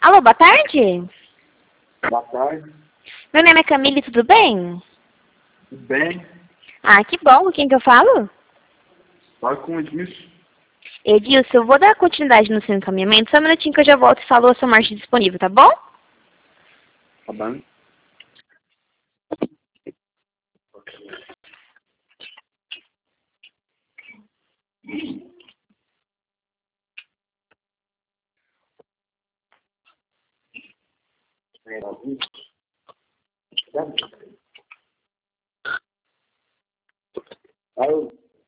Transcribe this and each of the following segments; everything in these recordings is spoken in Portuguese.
Alô, boa tarde. Boa tarde. Meu nome é Camille, tudo bem? Tudo bem? Ah, que bom. Com quem que eu falo? Fala com o Edmilson. Edilson, eu vou dar continuidade no seu encaminhamento. Só um minutinho que eu já volto e falo a sua marcha disponível, tá bom? Tá bom? Alô?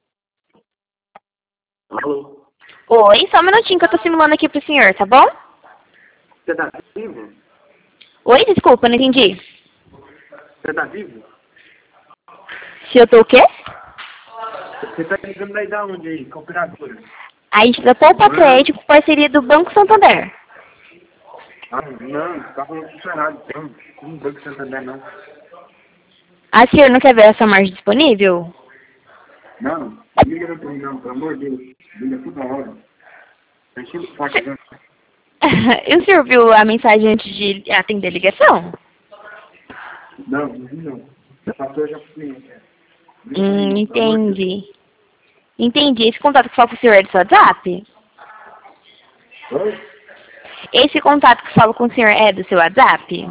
Alô? Oi, só um minutinho que eu tô simulando aqui pro senhor, tá bom? Você tá vivo? Oi, desculpa, não entendi. Você tá vivo? Se eu tô o quê? Você tá ligando daí da onde aí? Com a operadora? A gente da Poupa Crédito com parceria do Banco Santander. Ah, não, tá falando funcionário. Não banco Santander, não. Ah, senhor não quer ver essa marcha disponível? Não, liga no terminal, pelo amor de Deus. Liga toda hora. Tá enchendo o saco, né? E o senhor viu a mensagem antes de atender a ligação? Não, não vi não. Já passou, já fui. Liga no terminal, pelo amor de Deus. Entendi. Entendi. Esse contato que fala com o senhor é do seu WhatsApp? Oi? Esse contato que falo com o senhor é do seu WhatsApp?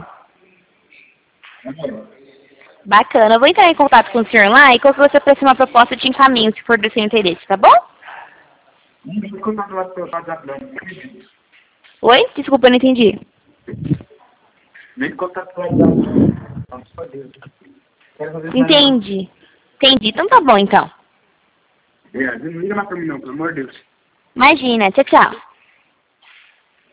Bacana. Eu vou entrar em contato com o senhor lá e quando você aparecer uma proposta de encaminho, se for do seu interesse, tá bom? Não me conta lá pro WhatsApp, não. Oi? Desculpa, eu não entendi. Nem contato pro WhatsApp, não. Pelo amor de Deus. Quero fazer isso, não. Entendi. Entendi. Então tá bom, então. Não liga mais pra mim, não, pelo amor de Deus. Imagina. Tchau, tchau.